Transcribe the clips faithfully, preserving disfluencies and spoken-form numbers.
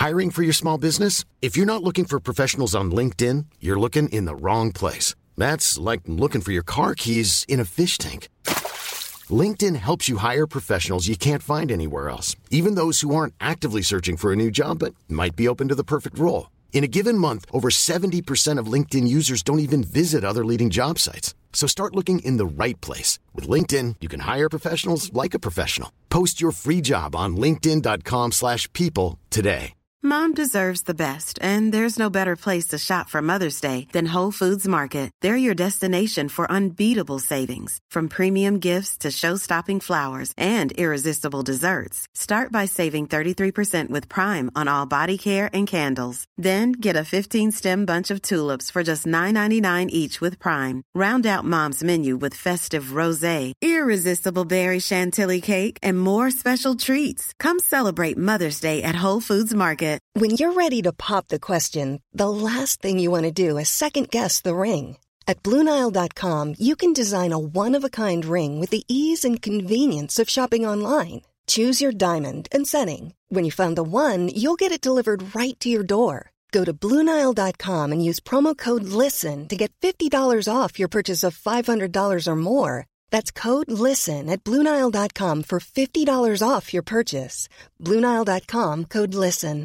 Hiring for your small business? If you're not looking for professionals on LinkedIn, you're looking in the wrong place. That's like looking for your car keys in a fish tank. LinkedIn helps you hire professionals you can't find anywhere else, even those who aren't actively searching for a new job but might be open to the perfect role. In a given month, over seventy percent of LinkedIn users don't even visit other leading job sites. So start looking in the right place. With LinkedIn, you can hire professionals like a professional. Post your free job on linkedin.com slash people today. Mom deserves the best, and there's no better place to shop for Mother's Day than Whole Foods Market. They're your destination for unbeatable savings, from premium gifts to show-stopping flowers and irresistible desserts. Start by saving thirty-three percent with Prime on all body care and candles. Then get a fifteen-stem bunch of tulips for just nine ninety-nine each with Prime. Round out Mom's menu with festive rosé, irresistible berry chantilly cake, and more special treats. Come celebrate Mother's Day at Whole Foods Market. When you're ready to pop the question, the last thing you want to do is second-guess the ring. At Blue Nile dot com, you can design a one-of-a-kind ring with the ease and convenience of shopping online. Choose your diamond and setting. When you find the one, you'll get it delivered right to your door. Go to Blue Nile dot com and use promo code LISTEN to get fifty dollars off your purchase of five hundred dollars or more. That's code LISTEN at Blue Nile dot com for fifty dollars off your purchase. Blue Nile dot com, code LISTEN.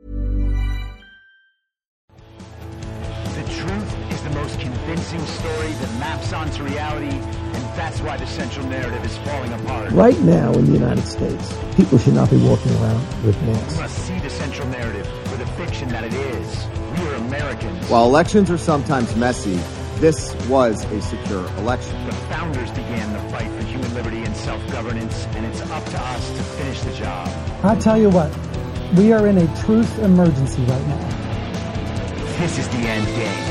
The truth is the most convincing story that maps onto reality, and that's why the central narrative is falling apart. Right now in the United States, people should not be walking around with masks. We must see the central narrative for the fiction that it is. We are Americans. While elections are sometimes messy, this was a secure election. The founders began the fight for human liberty and self-governance, and it's up to us to finish the job. I tell you what, we are in a truth emergency right now. This is the end game.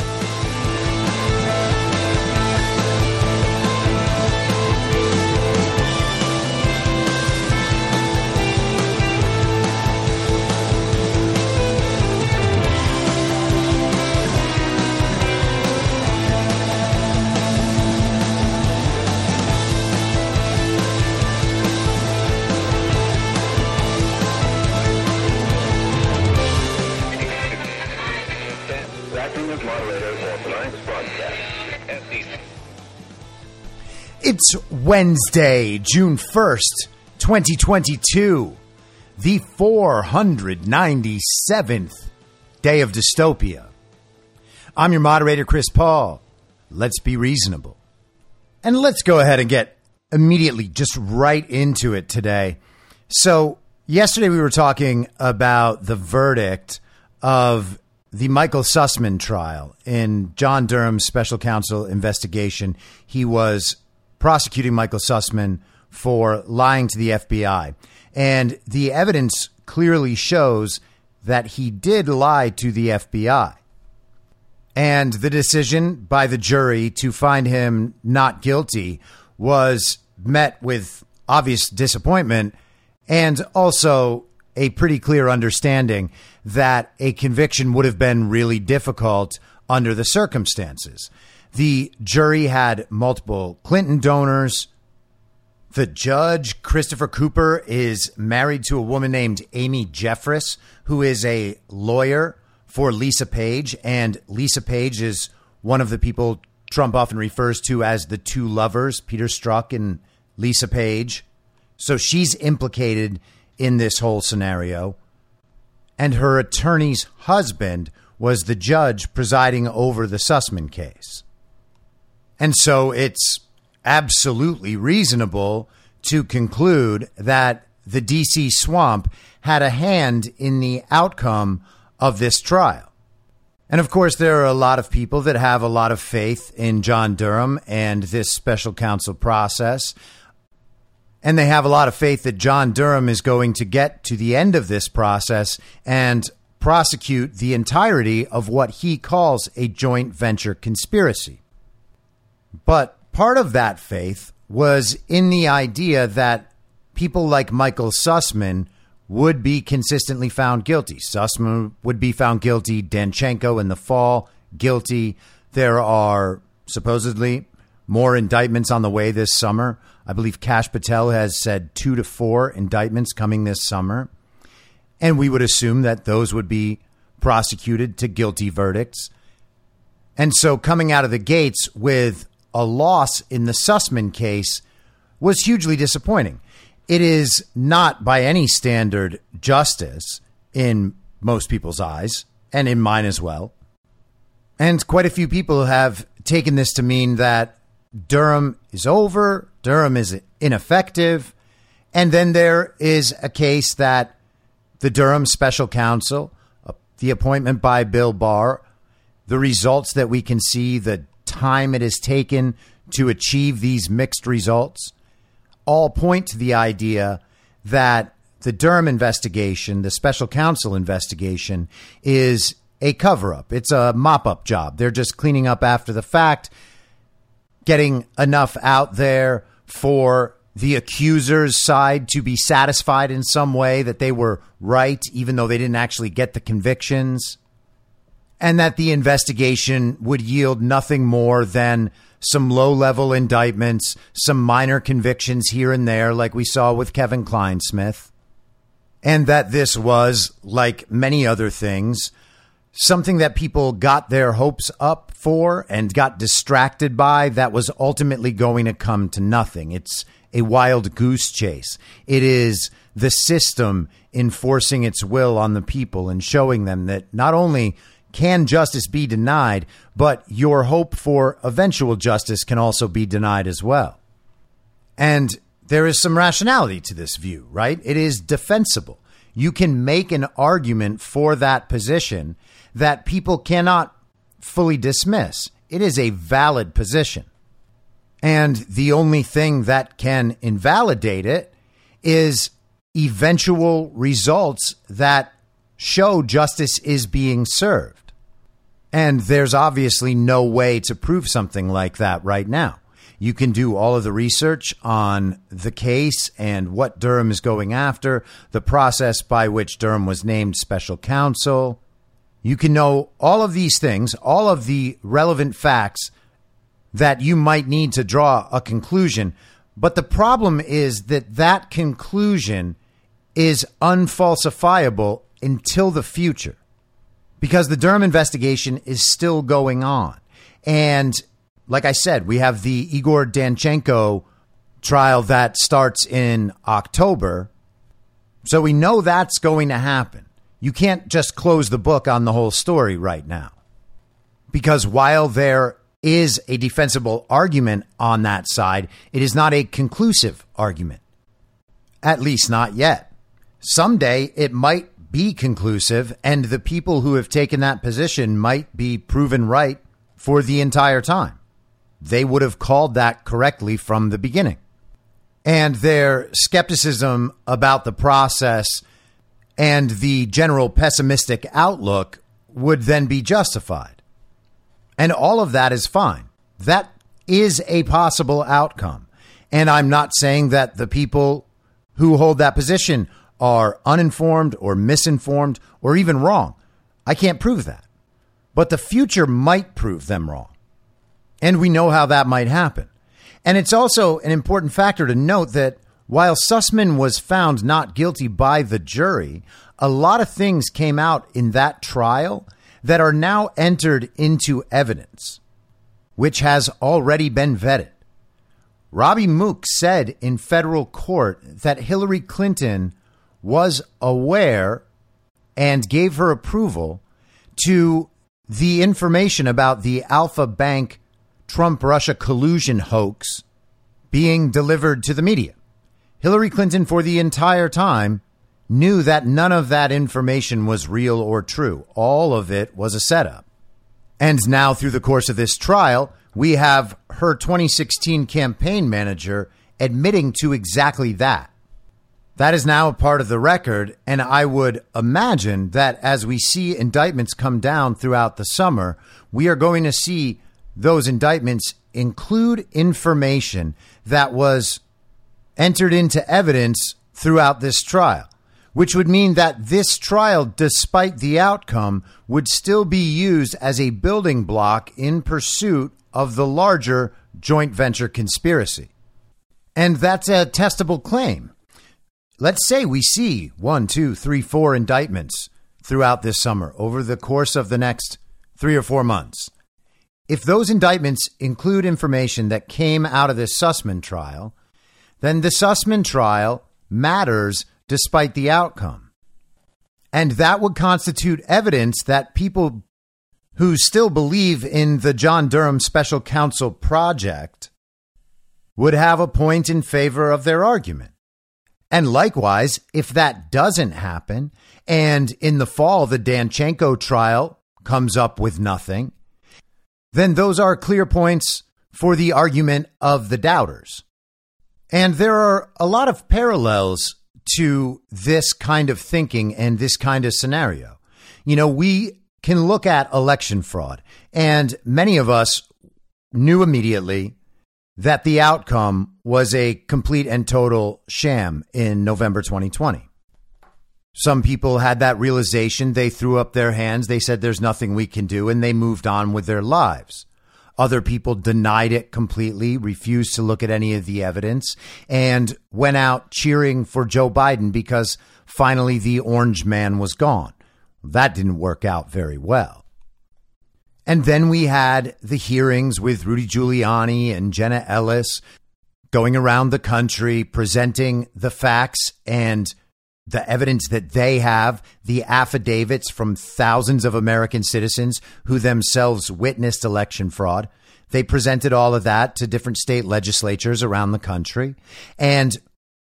It's Wednesday, June first, twenty twenty-two, the four hundred ninety-seventh day of dystopia. I'm your moderator, Chris Paul. Let's be reasonable. And let's go ahead and get immediately just right into it today. So yesterday we were talking about the verdict of the Michael Sussman trial in John Durham's special counsel investigation. He was prosecuting Michael Sussman for lying to the F B I. And the evidence clearly shows that he did lie to the F B I. And the decision by the jury to find him not guilty was met with obvious disappointment and also a pretty clear understanding that a conviction would have been really difficult under the circumstances. The jury had multiple Clinton donors. The judge, Christopher Cooper, is married to a woman named Amy Jeffress, who is a lawyer for Lisa Page. And Lisa Page is one of the people Trump often refers to as the two lovers, Peter Strzok and Lisa Page. So she's implicated in this whole scenario. And her attorney's husband was the judge presiding over the Sussman case. And so it's absolutely reasonable to conclude that the D C swamp had a hand in the outcome of this trial. And of course, there are a lot of people that have a lot of faith in John Durham and this special counsel process. And they have a lot of faith that John Durham is going to get to the end of this process and prosecute the entirety of what he calls a joint venture conspiracy. But part of that faith was in the idea that people like Michael Sussman would be consistently found guilty. Sussman would be found guilty. Danchenko in the fall, guilty. There are supposedly more indictments on the way this summer. I believe Kash Patel has said two to four indictments coming this summer. And we would assume that those would be prosecuted to guilty verdicts. And so coming out of the gates with a loss in the Sussman case was hugely disappointing. It is not by any standard justice in most people's eyes, and in mine as well. And quite a few people have taken this to mean that Durham is over, Durham is ineffective, and then there is a case that the Durham special counsel, the appointment by Bill Barr, the results that we can see, the time it has taken to achieve these mixed results, all point to the idea that the Durham investigation, the special counsel investigation, is a cover-up. It's a mop-up job. They're just cleaning up after the fact, getting enough out there for the accuser's side to be satisfied in some way that they were right, even though they didn't actually get the convictions, and that the investigation would yield nothing more than some low-level indictments, some minor convictions here and there, like we saw with Kevin Kleinsmith, and that this was, like many other things, something that people got their hopes up for and got distracted by that was ultimately going to come to nothing. It's a wild goose chase. It is the system enforcing its will on the people and showing them that not only can justice be denied, but your hope for eventual justice can also be denied as well. And there is some rationality to this view, right? It is defensible. You can make an argument for that position that people cannot fully dismiss. It is a valid position. And the only thing that can invalidate it is eventual results that show justice is being served. And there's obviously no way to prove something like that right now. You can do all of the research on the case and what Durham is going after, the process by which Durham was named special counsel. You can know all of these things, all of the relevant facts that you might need to draw a conclusion. But the problem is that that conclusion is unfalsifiable until the future, because the Durham investigation is still going on. And like I said, we have the Igor Danchenko trial that starts in October. So we know that's going to happen. You can't just close the book on the whole story right now, because while there is a defensible argument on that side, it is not a conclusive argument, at least not yet. Someday it might be conclusive, and the people who have taken that position might be proven right for the entire time. They would have called that correctly from the beginning. And their skepticism about the process and the general pessimistic outlook would then be justified. And all of that is fine. That is a possible outcome. And I'm not saying that the people who hold that position are uninformed or misinformed or even wrong. I can't prove that. But the future might prove them wrong. And we know how that might happen. And it's also an important factor to note that while Sussman was found not guilty by the jury, a lot of things came out in that trial that are now entered into evidence, which has already been vetted. Robbie Mook said in federal court that Hillary Clinton was aware and gave her approval to the information about the Alpha Bank Trump-Russia collusion hoax being delivered to the media. Hillary Clinton, for the entire time, knew that none of that information was real or true. All of it was a setup. And now, through the course of this trial, we have her twenty sixteen campaign manager admitting to exactly that. That is now a part of the record, and I would imagine that as we see indictments come down throughout the summer, we are going to see those indictments include information that was entered into evidence throughout this trial, which would mean that this trial, despite the outcome, would still be used as a building block in pursuit of the larger joint venture conspiracy. And that's a testable claim. let's say we see one, two, three, four indictments throughout this summer over the course of the next three or four months. If those indictments include information that came out of this Sussman trial, then the Sussman trial matters despite the outcome. And that would constitute evidence that people who still believe in the John Durham Special Counsel project would have a point in favor of their argument. And likewise, if that doesn't happen, and in the fall the Danchenko trial comes up with nothing, then those are clear points for the argument of the doubters. And there are a lot of parallels to this kind of thinking and this kind of scenario. You know, we can look at election fraud, and many of us knew immediately that the outcome was a complete and total sham in November twenty twenty. Some people had that realization. They threw up their hands. They said there's nothing we can do, and they moved on with their lives. Other people denied it completely, refused to look at any of the evidence, and went out cheering for Joe Biden because finally the orange man was gone. That didn't work out very well. And then we had the hearings with Rudy Giuliani and Jenna Ellis going around the country, presenting the facts and the evidence that they have, the affidavits from thousands of American citizens who themselves witnessed election fraud. They presented all of that to different state legislatures around the country. And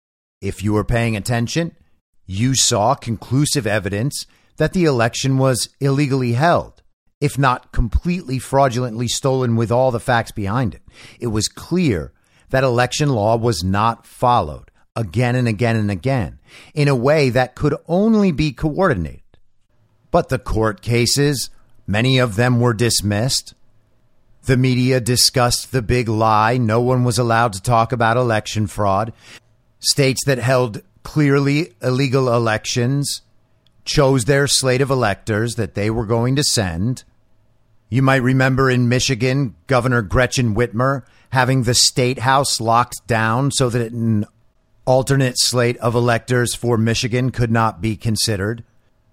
if you were paying attention, you saw conclusive evidence that the election was illegally held, if not completely fraudulently stolen with all the facts behind it. It was clear that election law was not followed again and again and again in a way that could only be coordinated. But the court cases, many of them were dismissed. The media discussed the big lie. No one was allowed to talk about election fraud. States that held clearly illegal elections chose their slate of electors that they were going to send. You might remember in Michigan, Governor Gretchen Whitmer having the state house locked down so that an alternate slate of electors for Michigan could not be considered.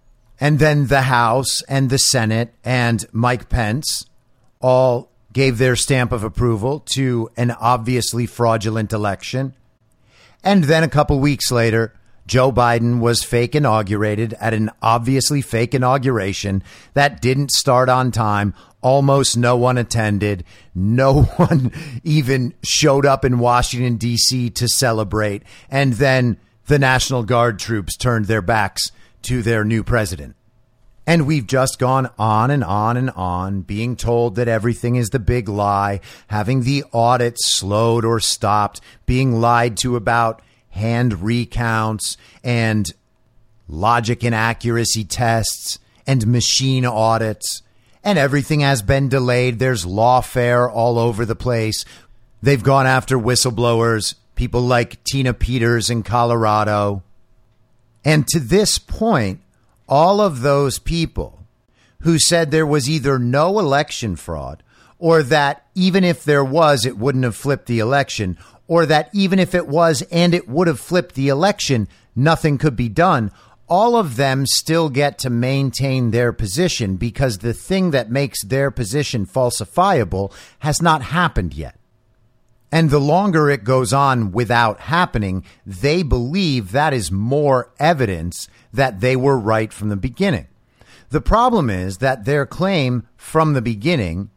And then the House and the Senate and Mike Pence all gave their stamp of approval to an obviously fraudulent election. And then a couple weeks later, Joe Biden was fake inaugurated at an obviously fake inauguration that didn't start on time. Almost no one attended. No one even showed up in Washington, D C to celebrate. And then the National Guard troops turned their backs to their new president. And we've just gone on and on and on, being told that everything is the big lie, having the audits slowed or stopped, being lied to about hand recounts and logic inaccuracy tests and machine audits. And everything has been delayed. There's lawfare all over the place. They've gone after whistleblowers, people like Tina Peters in Colorado. And to this point, all of those people who said there was either no election fraud, or that even if there was, it wouldn't have flipped the election, or that even if it was and it would have flipped the election, nothing could be done. All of them still get to maintain their position because the thing that makes their position falsifiable has not happened yet. And the longer it goes on without happening, they believe that is more evidence that they were right from the beginning. The problem is that their claim from the beginning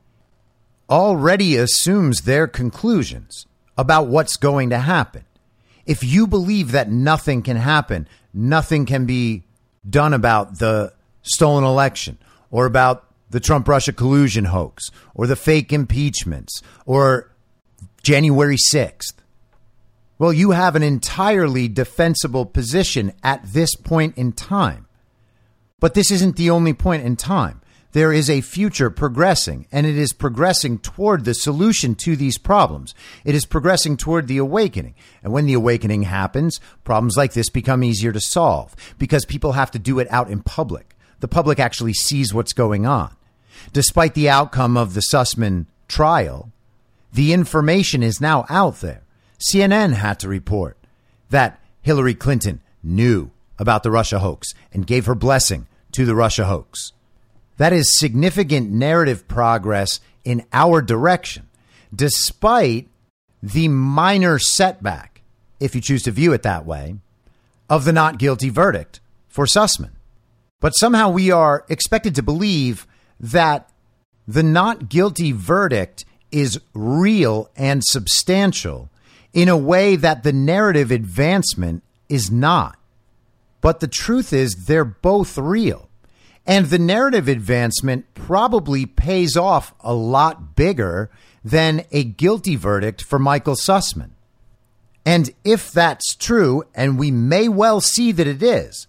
already assumes their conclusions about what's going to happen. If you believe that nothing can happen, nothing can be done about the stolen election or about the Trump-Russia collusion hoax or the fake impeachments or January sixth. Well, you have an entirely defensible position at this point in time. But this isn't the only point in time. There is a future progressing, and it is progressing toward the solution to these problems. It is progressing toward the awakening. And when the awakening happens, problems like this become easier to solve because people have to do it out in public. The public actually sees what's going on. Despite the outcome of the Sussman trial, the information is now out there. C N N had to report that Hillary Clinton knew about the Russia hoax and gave her blessing to the Russia hoax. That is significant narrative progress in our direction, despite the minor setback, if you choose to view it that way, of the not guilty verdict for Sussman. But somehow we are expected to believe that the not guilty verdict is real and substantial in a way that the narrative advancement is not. But the truth is they're both real. And the narrative advancement probably pays off a lot bigger than a guilty verdict for Michael Sussman. And if that's true, and we may well see that it is,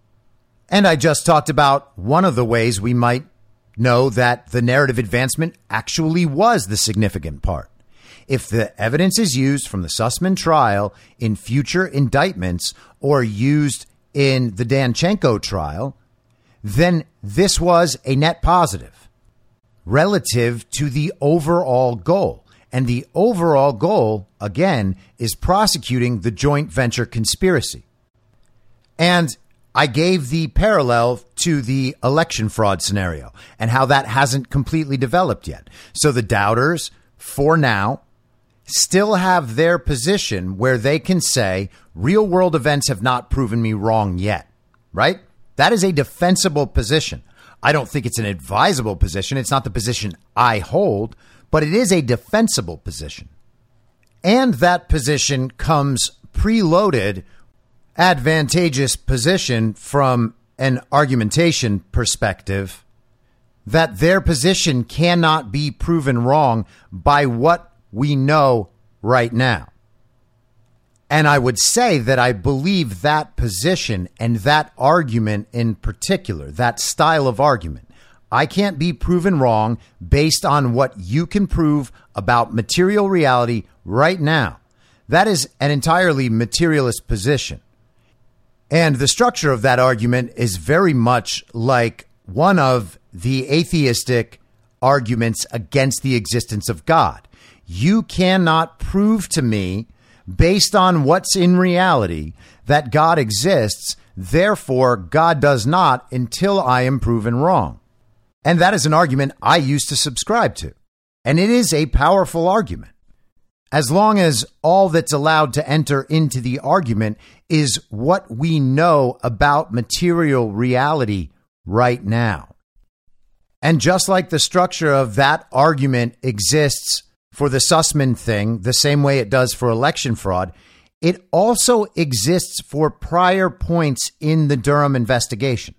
and I just talked about one of the ways we might know that the narrative advancement actually was the significant part. If the evidence is used from the Sussman trial in future indictments or used in the Danchenko trial, then this was a net positive relative to the overall goal. And the overall goal, again, is prosecuting the joint venture conspiracy. And I gave the parallel to the election fraud scenario and how that hasn't completely developed yet. So the doubters, for now, still have their position where they can say real world events have not proven me wrong yet, right? That is a defensible position. I don't think it's an advisable position. It's not the position I hold, but it is a defensible position. And that position comes preloaded, advantageous position from an argumentation perspective that their position cannot be proven wrong by what we know right now. And I would say that I believe that position and that argument in particular, that style of argument, I can't be proven wrong based on what you can prove about material reality right now. That is an entirely materialist position. And the structure of that argument is very much like one of the atheistic arguments against the existence of God. You cannot prove to me, based on what's in reality, that God exists. Therefore, God does not until I am proven wrong. And that is an argument I used to subscribe to. And it is a powerful argument. As long as all that's allowed to enter into the argument is what we know about material reality right now. And just like the structure of that argument exists for the Sussman thing, the same way it does for election fraud, it also exists for prior points in the Durham investigation.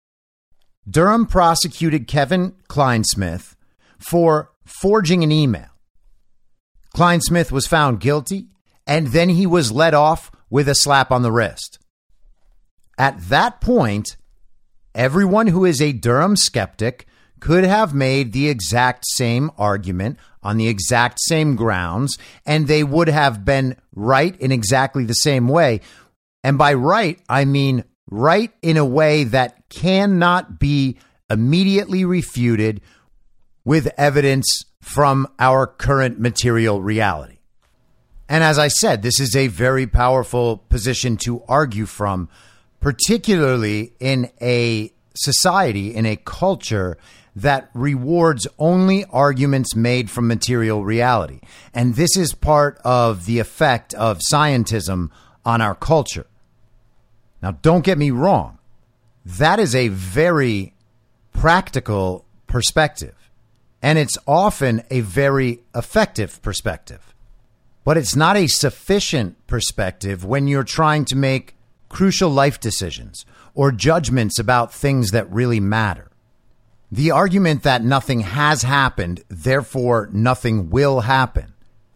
Durham prosecuted Kevin Clinesmith for forging an email. Clinesmith was found guilty, and then he was let off with a slap on the wrist. At that point, everyone who is a Durham skeptic could have made the exact same argument on the exact same grounds, and they would have been right in exactly the same way. And by right, I mean right in a way that cannot be immediately refuted with evidence from our current material reality. And as I said, this is a very powerful position to argue from, particularly in a society, in a culture that rewards only arguments made from material reality. And this is part of the effect of scientism on our culture. Now, don't get me wrong. That is a very practical perspective. And it's often a very effective perspective. But it's not a sufficient perspective when you're trying to make crucial life decisions or judgments about things that really matter. The argument that nothing has happened, therefore nothing will happen,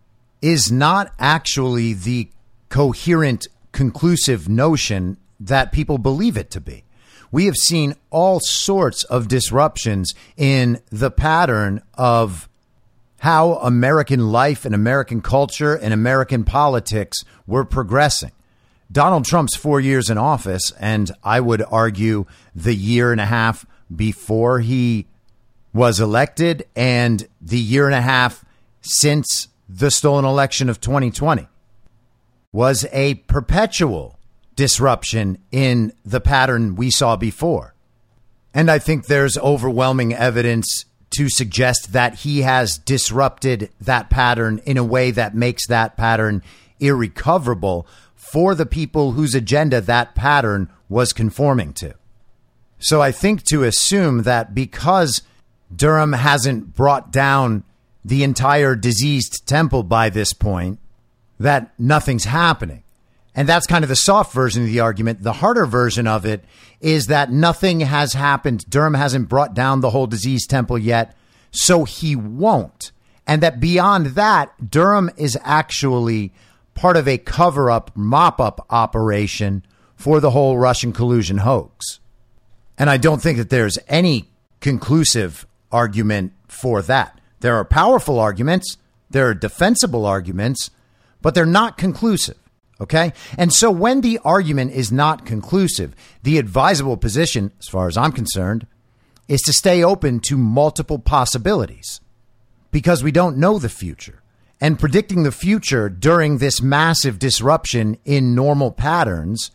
is not actually the coherent, conclusive notion that people believe it to be. We have seen all sorts of disruptions in the pattern of how American life and American culture and American politics were progressing. Donald Trump's four years in office, and I would argue the year and a half before he was elected and the year and a half since the stolen election of twenty twenty, was a perpetual disruption in the pattern we saw before. And I think there's overwhelming evidence to suggest that he has disrupted that pattern in a way that makes that pattern irrecoverable for the people whose agenda that pattern was conforming to. So I think to assume that because Durham hasn't brought down the entire diseased temple by this point, that nothing's happening. And that's kind of the soft version of the argument. The harder version of it is that nothing has happened. Durham hasn't brought down the whole diseased temple yet, so he won't. And that beyond that, Durham is actually part of a cover-up, mop-up operation for the whole Russian collusion hoax. And I don't think that there's any conclusive argument for that. There are powerful arguments, there are defensible arguments, but they're not conclusive. OK, and so when the argument is not conclusive, the advisable position, as far as I'm concerned, is to stay open to multiple possibilities because we don't know the future. And predicting the future during this massive disruption in normal patterns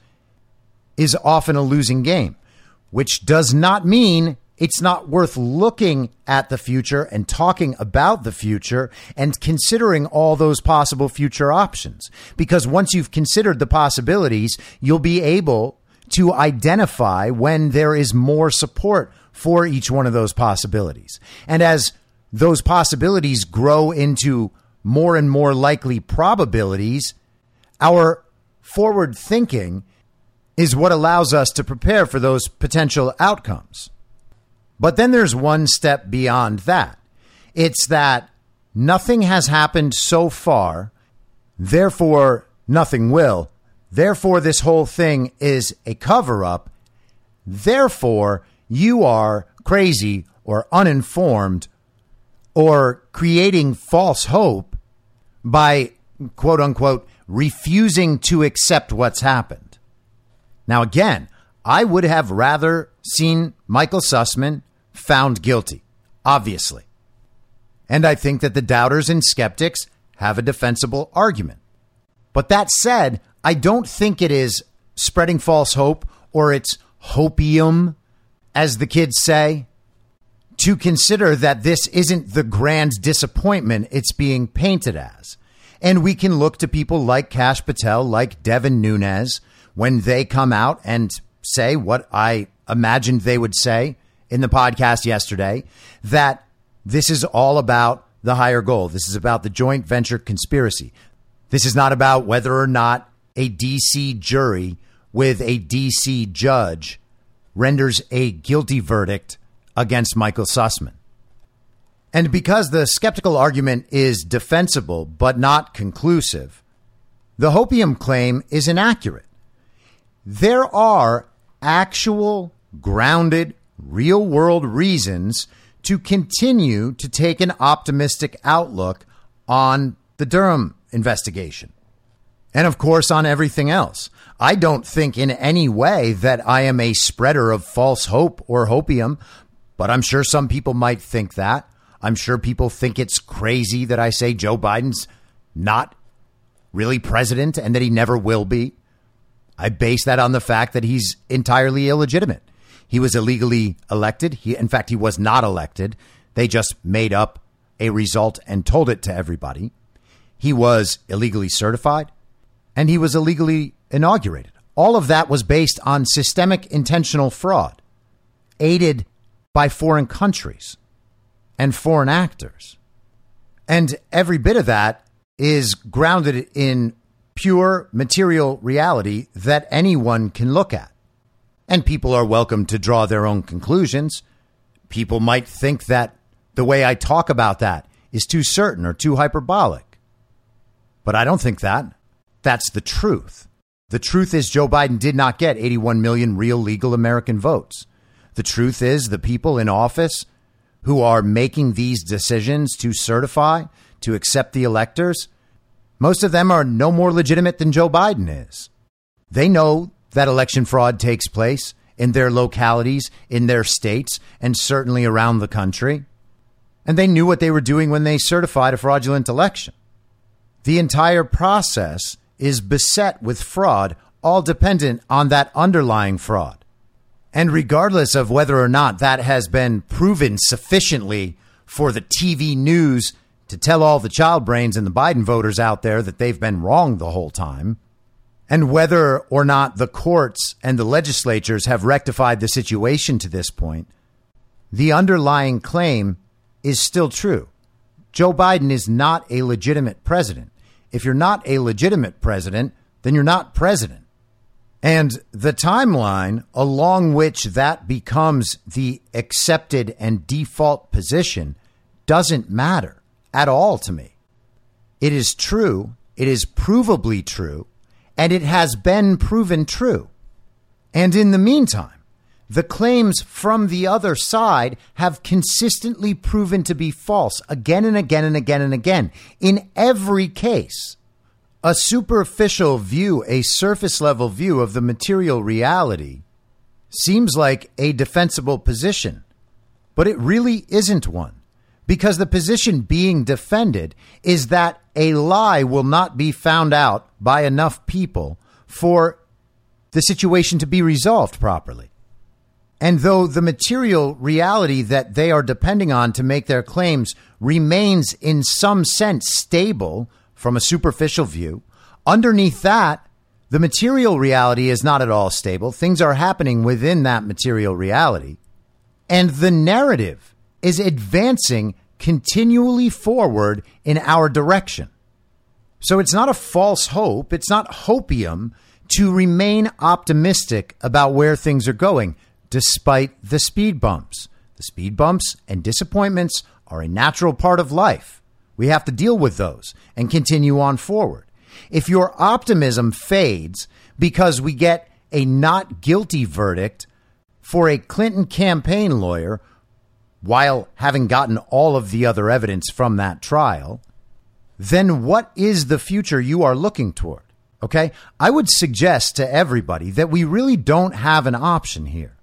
is often a losing game, which does not mean it's not worth looking at the future and talking about the future and considering all those possible future options. Because once you've considered the possibilities, you'll be able to identify when there is more support for each one of those possibilities. And as those possibilities grow into more and more likely probabilities, our forward thinking is what allows us to prepare for those potential outcomes. But then there's one step beyond that. It's that nothing has happened so far, therefore nothing will. Therefore, this whole thing is a cover-up. Therefore, you are crazy or uninformed or creating false hope by, quote unquote, refusing to accept what's happened. Now, again, I would have rather seen Michael Sussman found guilty, obviously. And I think that the doubters and skeptics have a defensible argument. But that said, I don't think it is spreading false hope or it's hopium, as the kids say, to consider that this isn't the grand disappointment it's being painted as. And we can look to people like Kash Patel, like Devin Nunes, when they come out and say what I imagined they would say in the podcast yesterday, that this is all about the higher goal. This is about the joint venture conspiracy. This is not about whether or not a D C jury with a D C judge renders a guilty verdict against Michael Sussman. And because the skeptical argument is defensible but not conclusive, the hopium claim is inaccurate. There are actual, grounded, real-world reasons to continue to take an optimistic outlook on the Durham investigation. And, of course, on everything else. I don't think in any way that I am a spreader of false hope or hopium, but I'm sure some people might think that. I'm sure people think it's crazy that I say Joe Biden's not really president and that he never will be. I base that on the fact that he's entirely illegitimate. He was illegally elected. He, in fact, he was not elected. They just made up a result and told it to everybody. He was illegally certified and he was illegally inaugurated. All of that was based on systemic intentional fraud, aided by foreign countries and foreign actors. And every bit of that is grounded in pure material reality that anyone can look at. And people are welcome to draw their own conclusions. People might think that the way I talk about that is too certain or too hyperbolic. But I don't think that. That's the truth. The truth is Joe Biden did not get eighty-one million real legal American votes. The truth is the people in office who are making these decisions to certify, to accept the electors, most of them are no more legitimate than Joe Biden is. They know that election fraud takes place in their localities, in their states, and certainly around the country. And they knew what they were doing when they certified a fraudulent election. The entire process is beset with fraud all dependent on that underlying fraud. And regardless of whether or not that has been proven sufficiently for the T V news to tell all the child brains and the Biden voters out there that they've been wrong the whole time, and whether or not the courts and the legislatures have rectified the situation to this point, the underlying claim is still true. Joe Biden is not a legitimate president. If you're not a legitimate president, then you're not president. And the timeline along which that becomes the accepted and default position doesn't matter at all to me. It is true. It is provably true. And it has been proven true. And in the meantime, the claims from the other side have consistently proven to be false again and again and again and again. In every case, a superficial view, a surface level view of the material reality seems like a defensible position, but it really isn't one, because the position being defended is that a lie will not be found out by enough people for the situation to be resolved properly. And though the material reality that they are depending on to make their claims remains in some sense stable from a superficial view, underneath that, the material reality is not at all stable. Things are happening within that material reality. And the narrative is advancing continually forward in our direction. So it's not a false hope. It's not hopium to remain optimistic about where things are going, despite the speed bumps. The speed bumps and disappointments are a natural part of life. We have to deal with those and continue on forward. If your optimism fades because we get a not guilty verdict for a Clinton campaign lawyer, while having gotten all of the other evidence from that trial, then what is the future you are looking toward? OK, I would suggest to everybody that we really don't have an option here.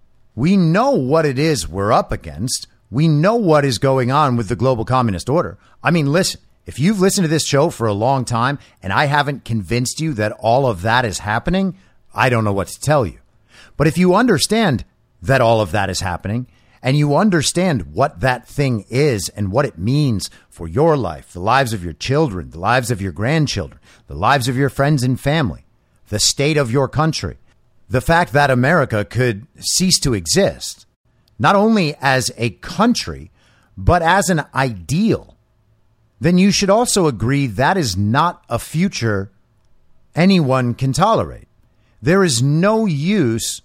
We know what it is we're up against. We know what is going on with the global communist order. I mean, listen, if you've listened to this show for a long time and I haven't convinced you that all of that is happening, I don't know what to tell you. But if you understand that all of that is happening, and you understand what that thing is and what it means for your life, the lives of your children, the lives of your grandchildren, the lives of your friends and family, the state of your country, the fact that America could cease to exist, not only as a country, but as an ideal, then you should also agree that is not a future anyone can tolerate. There is no use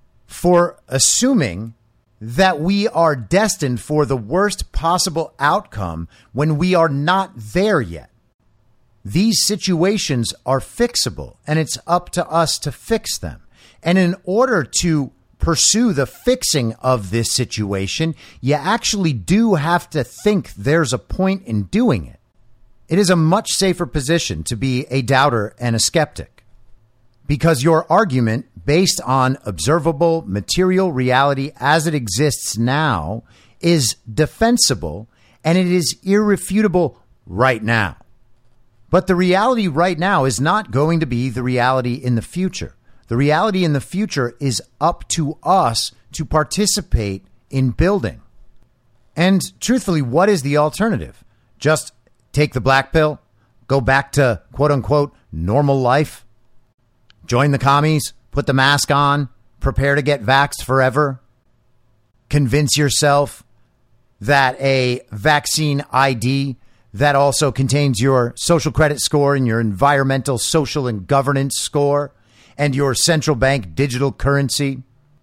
for assuming that we are destined for the worst possible outcome when we are not there yet. These situations are fixable, and it's up to us to fix them. And in order to pursue the fixing of this situation, you actually do have to think there's a point in doing it. It is a much safer position to be a doubter and a skeptic, because your argument based on observable material reality as it exists now is defensible, and it is irrefutable right now. But the reality right now is not going to be the reality in the future. The reality in the future is up to us to participate in building. And truthfully, what is the alternative? Just take the black pill, go back to quote unquote normal life, join the commies, put the mask on, prepare to get vaxxed forever, convince yourself that a vaccine I D that also contains your social credit score and your environmental, social, and governance score and your central bank digital currency,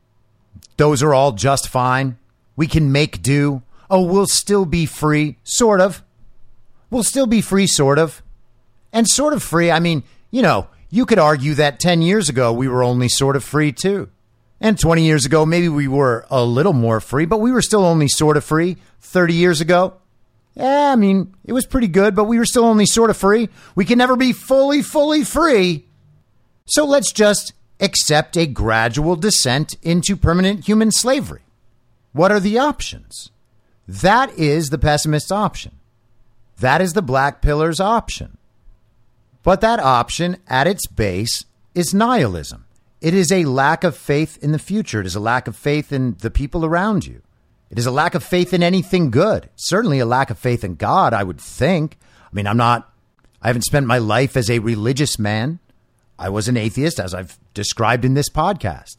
those are all just fine. We can make do. Oh, we'll still be free, sort of. We'll still be free, sort of. And sort of free, I mean, you know, you could argue that ten years ago we were only sort of free, too. And twenty years ago, maybe we were a little more free, but we were still only sort of free. thirty years ago, yeah, I mean, it was pretty good, but we were still only sort of free. We can never be fully, fully free. So let's just accept a gradual descent into permanent human slavery. What are the options? That is the pessimist's option. That is the black pillar's option. But that option at its base is nihilism. It is a lack of faith in the future. It is a lack of faith in the people around you. It is a lack of faith in anything good. Certainly a lack of faith in God, I would think. I mean, I'm not, I haven't spent my life as a religious man. I was an atheist, as I've described in this podcast.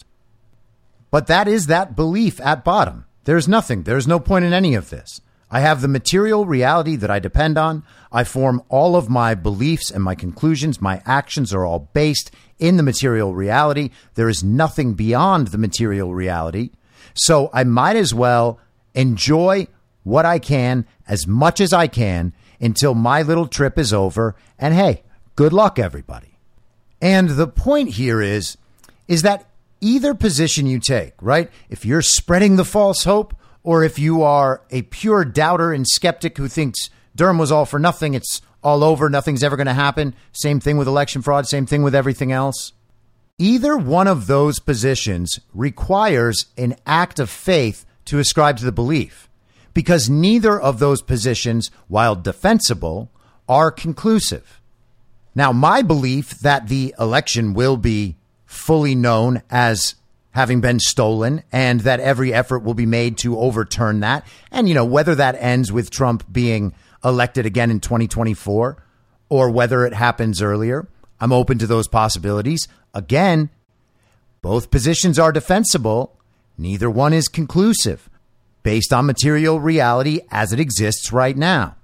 But that is that belief at bottom. There's nothing. There's no point in any of this. I have the material reality that I depend on. I form all of my beliefs and my conclusions. My actions are all based in the material reality. There is nothing beyond the material reality. So I might as well enjoy what I can as much as I can until my little trip is over. And hey, good luck, everybody. And the point here is, is that either position you take, right? If you're spreading the false hope, or if you are a pure doubter and skeptic who thinks Durham was all for nothing, it's all over, nothing's ever going to happen. Same thing with election fraud, same thing with everything else. Either one of those positions requires an act of faith to ascribe to the belief, because neither of those positions, while defensible, are conclusive. Now, my belief that the election will be fully known as having been stolen and that every effort will be made to overturn that. And, you know, whether that ends with Trump being elected again in twenty twenty-four or whether it happens earlier, I'm open to those possibilities. Again, both positions are defensible. Neither one is conclusive based on material reality as it exists right now.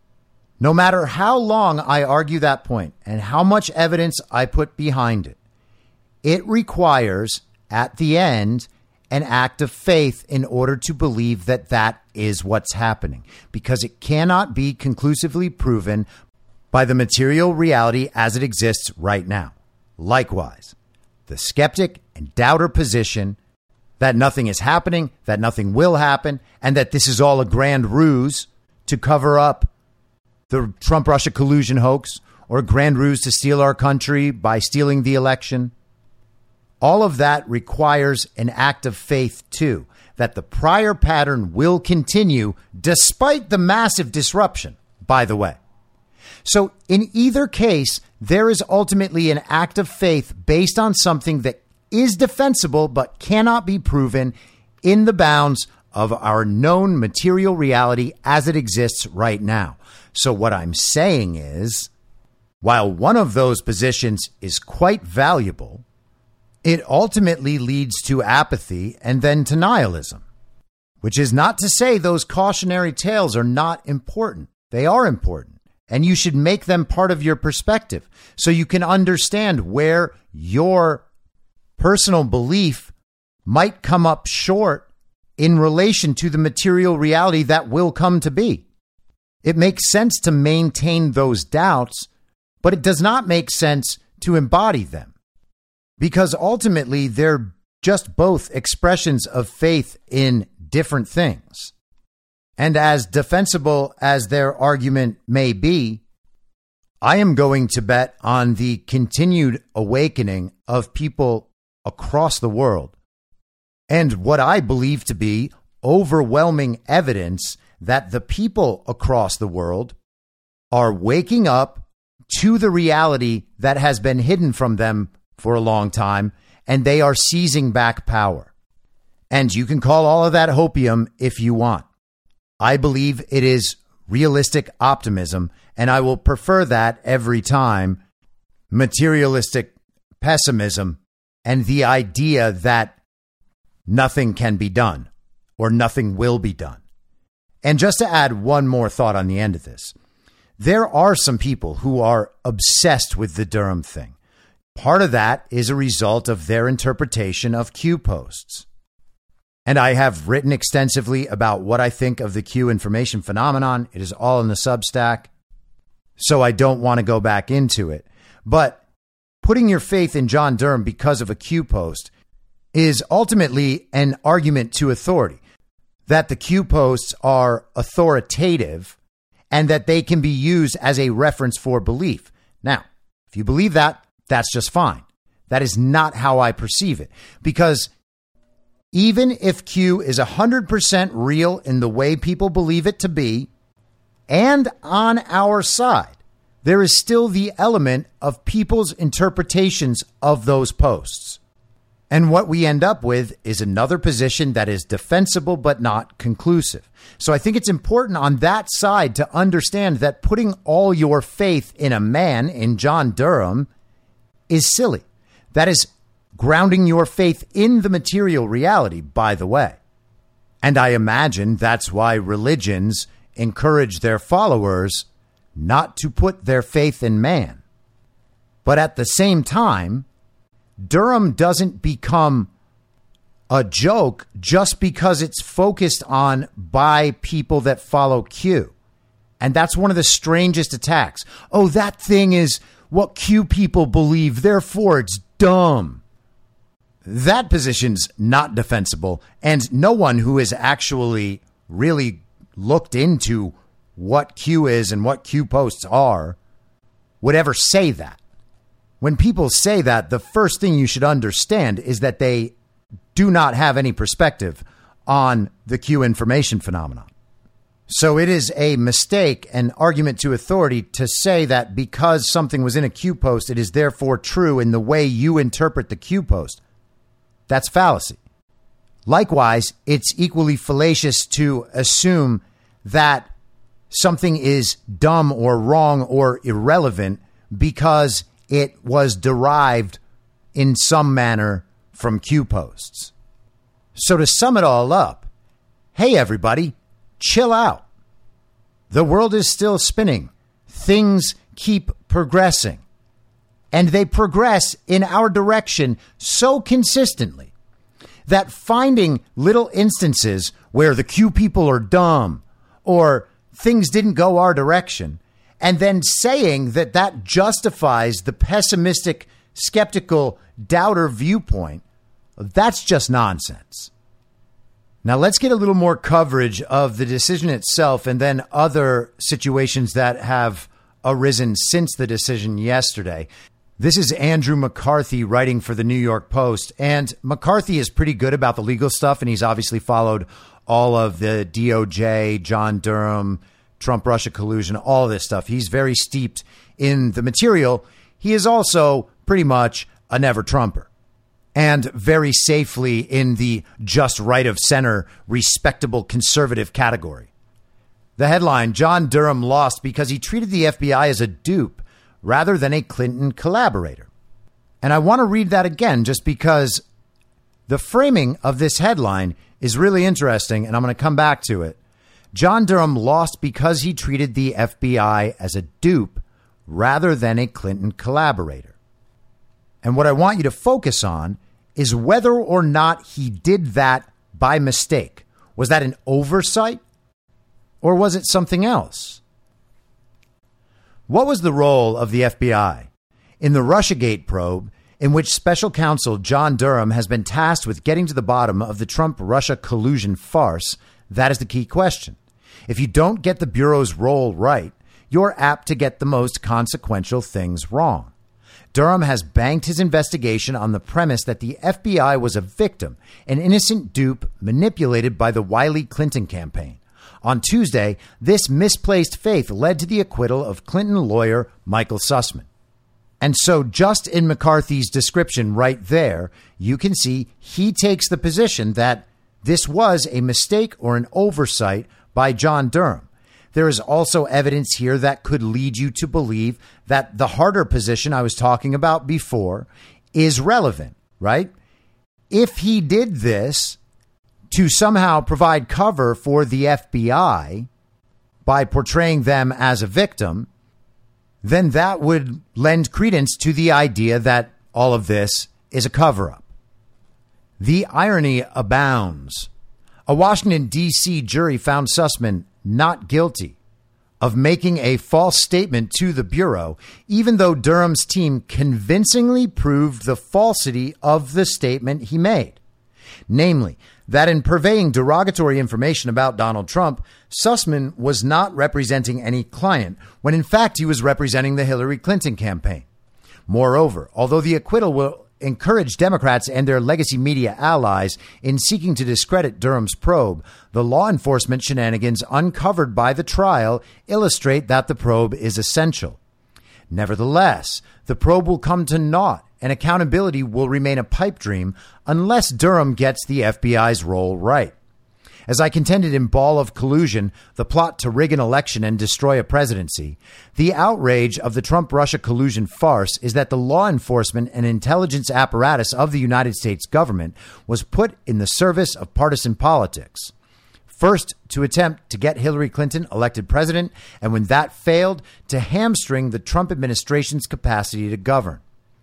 No matter how long I argue that point and how much evidence I put behind it, it requires at the end an act of faith in order to believe that that is what's happening, because it cannot be conclusively proven by the material reality as it exists right now. Likewise, the skeptic and doubter position that nothing is happening, that nothing will happen, and that this is all a grand ruse to cover up the Trump-Russia collusion hoax, or a grand ruse to steal our country by stealing the election. All of that requires an act of faith, too, that the prior pattern will continue despite the massive disruption, by the way. So in either case, there is ultimately an act of faith based on something that is defensible but cannot be proven in the bounds of our known material reality as it exists right now. So what I'm saying is, while one of those positions is quite valuable, it ultimately leads to apathy and then to nihilism, which is not to say those cautionary tales are not important. They are important, and you should make them part of your perspective so you can understand where your personal belief might come up short in relation to the material reality that will come to be. It makes sense to maintain those doubts, but it does not make sense to embody them. Because ultimately, they're just both expressions of faith in different things. And as defensible as their argument may be, I am going to bet on the continued awakening of people across the world and what I believe to be overwhelming evidence that the people across the world are waking up to the reality that has been hidden from them for a long time, and they are seizing back power. And you can call all of that hopium if you want. I believe it is realistic optimism, and I will prefer that every time materialistic pessimism and the idea that nothing can be done or nothing will be done. And just to add one more thought on the end of this, there are some people who are obsessed with the Durham thing. Part of that is a result of their interpretation of Q posts. And I have written extensively about what I think of the Q information phenomenon. It is all in the Substack, so I don't want to go back into it. But putting your faith in John Durham because of a Q post is ultimately an argument to authority, that the Q posts are authoritative and that they can be used as a reference for belief. Now, if you believe that, that's just fine. That is not how I perceive it, because even if Q is one hundred percent real in the way people believe it to be and on our side, there is still the element of people's interpretations of those posts. And what we end up with is another position that is defensible but not conclusive. So I think it's important on that side to understand that putting all your faith in a man, in John Durham, is silly. That is grounding your faith in the material reality, by the way. And I imagine that's why religions encourage their followers not to put their faith in man. But at the same time, Durham doesn't become a joke just because it's focused on by people that follow Q. And that's one of the strangest attacks. Oh, that thing is what Q people believe, therefore it's dumb. That position's not defensible, and no one who has actually really looked into what Q is and what Q posts are would ever say that. When people say that, the first thing you should understand is that they do not have any perspective on the Q information phenomenon. So it is a mistake, an argument to authority, to say that because something was in a Q post, it is therefore true in the way you interpret the Q post. That's fallacy. Likewise, it's equally fallacious to assume that something is dumb or wrong or irrelevant because it was derived in some manner from Q posts. So to sum it all up, hey, everybody, chill out. The world is still spinning. Things keep progressing. And they progress in our direction so consistently that finding little instances where the Q people are dumb or things didn't go our direction, and then saying that that justifies the pessimistic, skeptical, doubter viewpoint, that's just nonsense. Now, let's get a little more coverage of the decision itself and then other situations that have arisen since the decision yesterday. This is Andrew McCarthy writing for the New York Post. And McCarthy is pretty good about the legal stuff, and he's obviously followed all of the D O J, John Durham, Trump-Russia collusion, all of this stuff. He's very steeped in the material. He is also pretty much a never-Trumper and very safely in the just right of center, respectable conservative category. The headline, John Durham lost because he treated the F B I as a dupe rather than a Clinton collaborator. And I want to read that again just because the framing of this headline is really interesting, and I'm going to come back to it. John Durham lost because he treated the F B I as a dupe rather than a Clinton collaborator. And what I want you to focus on is whether or not he did that by mistake. Was that an oversight or was it something else? What was the role of the F B I in the Russiagate probe, in which special counsel John Durham has been tasked with getting to the bottom of the Trump-Russia collusion farce? That is the key question. If you don't get the Bureau's role right, you're apt to get the most consequential things wrong. Durham has banked his investigation on the premise that the F B I was a victim, an innocent dupe manipulated by the wily Clinton campaign. On Tuesday, this misplaced faith led to the acquittal of Clinton lawyer Michael Sussman. And so just in McCarthy's description right there, you can see he takes the position that this was a mistake or an oversight by John Durham. There is also evidence here that could lead you to believe that the harder position I was talking about before is relevant, right? If he did this to somehow provide cover for the F B I by portraying them as a victim, then that would lend credence to the idea that all of this is a cover-up. The irony abounds. A Washington, D C jury found Sussman not guilty of making a false statement to the Bureau, even though Durham's team convincingly proved the falsity of the statement he made. Namely, that in purveying derogatory information about Donald Trump, Sussman was not representing any client, when in fact he was representing the Hillary Clinton campaign. Moreover, although the acquittal will encourage Democrats and their legacy media allies in seeking to discredit Durham's probe, the law enforcement shenanigans uncovered by the trial illustrate that the probe is essential. Nevertheless, the probe will come to naught and accountability will remain a pipe dream unless Durham gets the F B I's role right. As I contended in Ball of Collusion, the plot to rig an election and destroy a presidency, the outrage of the Trump-Russia collusion farce is that the law enforcement and intelligence apparatus of the United States government was put in the service of partisan politics. First, to attempt to get Hillary Clinton elected president, and when that failed, to hamstring the Trump administration's capacity to govern.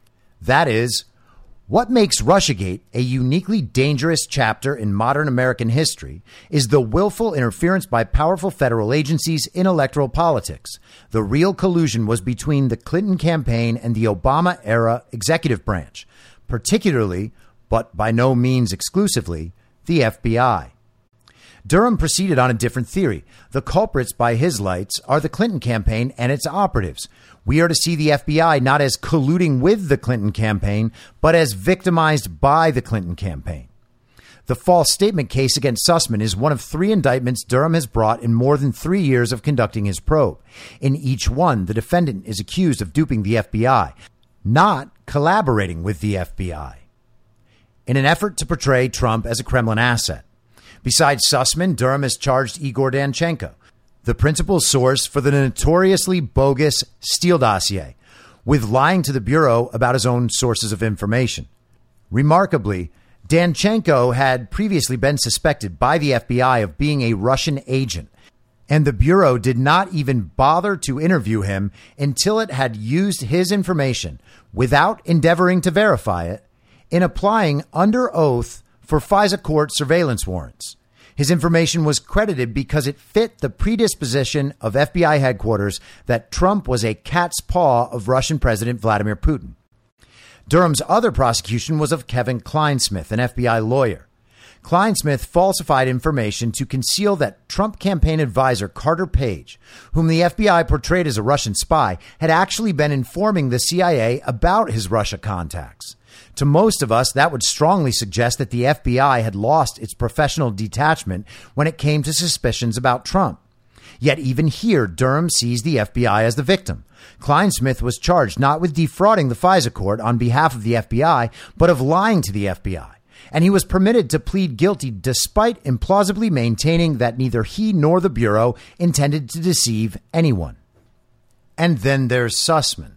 That is, what makes Russiagate a uniquely dangerous chapter in modern American history is the willful interference by powerful federal agencies in electoral politics. The real collusion was between the Clinton campaign and the Obama-era executive branch, particularly, but by no means exclusively, the F B I. Durham proceeded on a different theory. The culprits by his lights are the Clinton campaign and its operatives. We are to see the F B I not as colluding with the Clinton campaign, but as victimized by the Clinton campaign. The false statement case against Sussman is one of three indictments Durham has brought in more than three years of conducting his probe. In each one, the defendant is accused of duping the F B I, not collaborating with the F B I, in an effort to portray Trump as a Kremlin asset. Besides Sussman, Durham has charged Igor Danchenko, the principal source for the notoriously bogus Steele dossier, with lying to the Bureau about his own sources of information. Remarkably, Danchenko had previously been suspected by the F B I of being a Russian agent, and the Bureau did not even bother to interview him until it had used his information, without endeavoring to verify it, in applying under oath for FISA court surveillance warrants. His information was credited because it fit the predisposition of F B I headquarters that Trump was a cat's paw of Russian President Vladimir Putin. Durham's other prosecution was of Kevin Kleinsmith, an F B I lawyer. Kleinsmith falsified information to conceal that Trump campaign advisor Carter Page, whom the F B I portrayed as a Russian spy, had actually been informing the C I A about his Russia contacts. To most of us, that would strongly suggest that the F B I had lost its professional detachment when it came to suspicions about Trump. Yet even here, Durham sees the F B I as the victim. Kleinsmith was charged not with defrauding the FISA court on behalf of the F B I, but of lying to the F B I. And he was permitted to plead guilty despite implausibly maintaining that neither he nor the Bureau intended to deceive anyone. And then there's Sussman.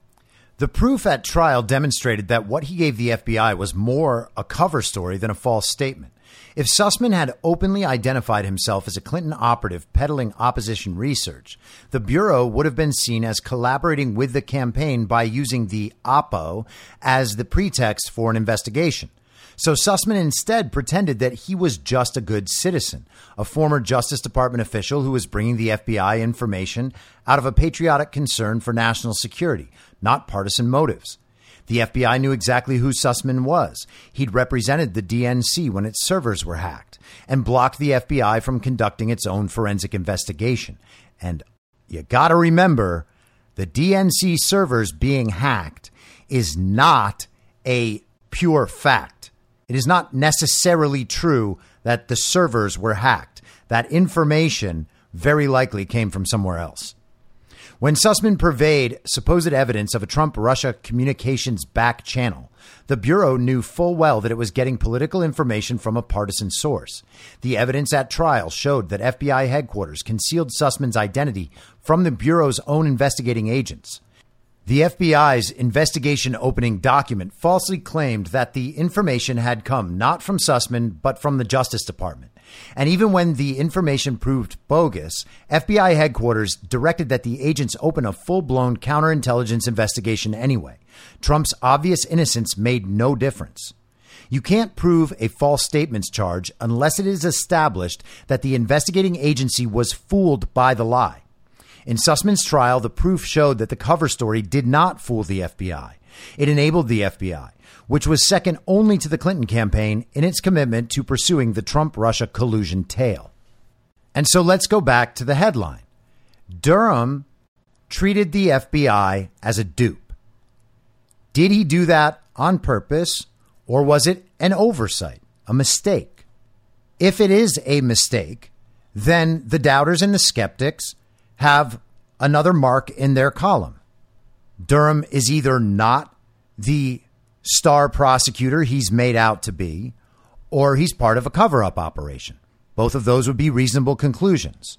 The proof at trial demonstrated that what he gave the F B I was more a cover story than a false statement. If Sussman had openly identified himself as a Clinton operative peddling opposition research, the Bureau would have been seen as collaborating with the campaign by using the Oppo as the pretext for an investigation. So Sussman instead pretended that he was just a good citizen, a former Justice Department official who was bringing the F B I information out of a patriotic concern for national security, not partisan motives. The F B I knew exactly who Sussman was. He'd represented the D N C when its servers were hacked and blocked the F B I from conducting its own forensic investigation. And you got to remember, the D N C servers being hacked is not a pure fact. It is not necessarily true that the servers were hacked. That information very likely came from somewhere else. When Sussman purveyed supposed evidence of a Trump-Russia communications back channel, the Bureau knew full well that it was getting political information from a partisan source. The evidence at trial showed that F B I headquarters concealed Sussman's identity from the Bureau's own investigating agents. The F B I's investigation opening document falsely claimed that the information had come not from Sussman, but from the Justice Department. And even when the information proved bogus, F B I headquarters directed that the agents open a full-blown counterintelligence investigation anyway. Trump's obvious innocence made no difference. You can't prove a false statements charge unless it is established that the investigating agency was fooled by the lie. In Sussman's trial, the proof showed that the cover story did not fool the F B I. It enabled the F B I, which was second only to the Clinton campaign in its commitment to pursuing the Trump-Russia collusion tale. And so let's go back to the headline. Durham treated the F B I as a dupe. Did he do that on purpose, or was it an oversight, a mistake? If it is a mistake, then the doubters and the skeptics have another mark in their column. Durham is either not the star prosecutor he's made out to be, or he's part of a cover-up operation. Both of those would be reasonable conclusions.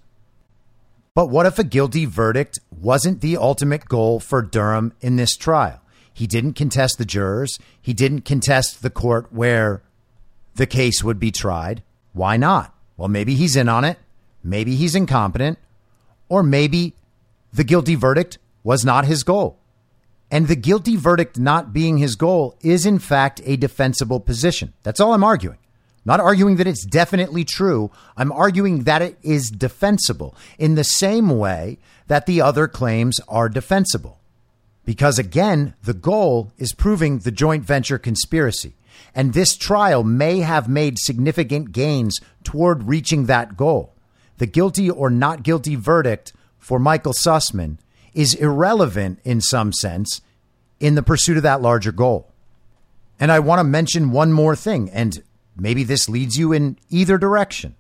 But what if a guilty verdict wasn't the ultimate goal for Durham in this trial? He didn't contest the jurors. He didn't contest the court where the case would be tried. Why not? Well, maybe he's in on it. Maybe he's incompetent. Or maybe the guilty verdict was not his goal. And the guilty verdict not being his goal is, in fact, a defensible position. That's all I'm arguing. Not arguing that it's definitely true. I'm arguing that it is defensible in the same way that the other claims are defensible. Because, again, the goal is proving the joint venture conspiracy. And this trial may have made significant gains toward reaching that goal. The guilty or not guilty verdict for Michael Sussman is irrelevant in some sense in the pursuit of that larger goal. And I want to mention one more thing, and maybe this leads you in either direction.